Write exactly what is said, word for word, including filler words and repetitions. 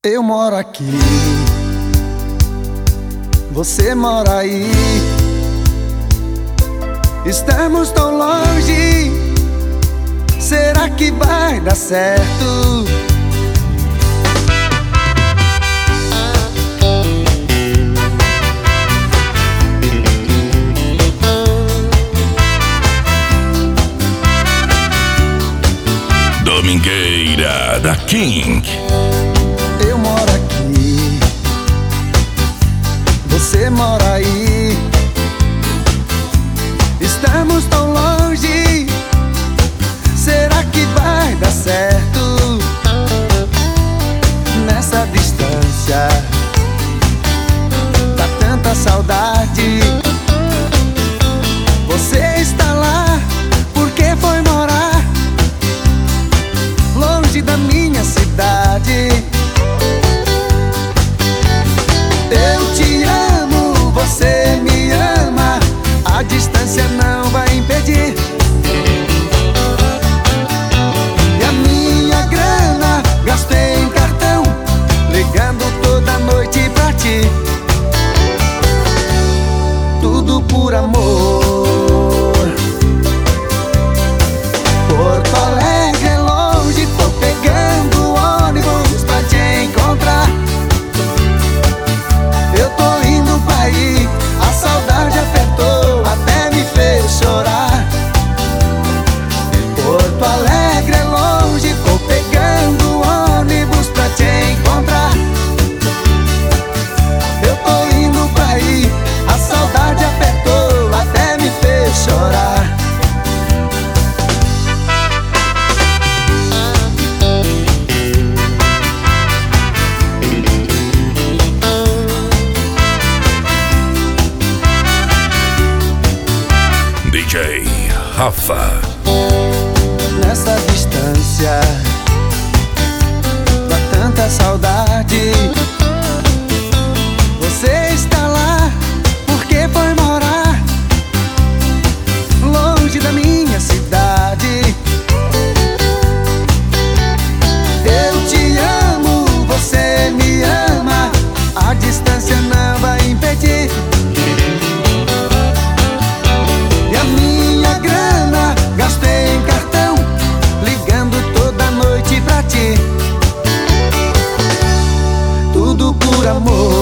Eu moro aqui, você mora aí. Estamos tão longe, será que vai dar certo? Domingueira da King. Eu moro aqui, você mora aí. Estamos tão longe, será que vai dar certo? Nessa distância, dá tanta saudade. Você está lá, porque foi morar longe da minha cidade. Eu te amo, você me ama, a distância não vai impedir. E a minha grana gastei em cartão, ligando toda noite pra ti. Tudo por amor. Porto Alegre é longe, tô pegando ônibus pra te encontrar. Eu tô indo pra aí, a saudade apertou, até me fez chorar. Porto Alegre é longe, tô pegando ônibus pra te encontrar. Eu tô indo pra aí, a saudade apertou, até me fez chorar. D J Rafa. Nessa distância, dá tanta saudade. Você está lá, porque foi morar longe da minha cidade. Eu te amo, você me ama, a distância não vai impedir. E a minha grana gastei em cartão, ligando toda noite pra ti. Tudo por amor.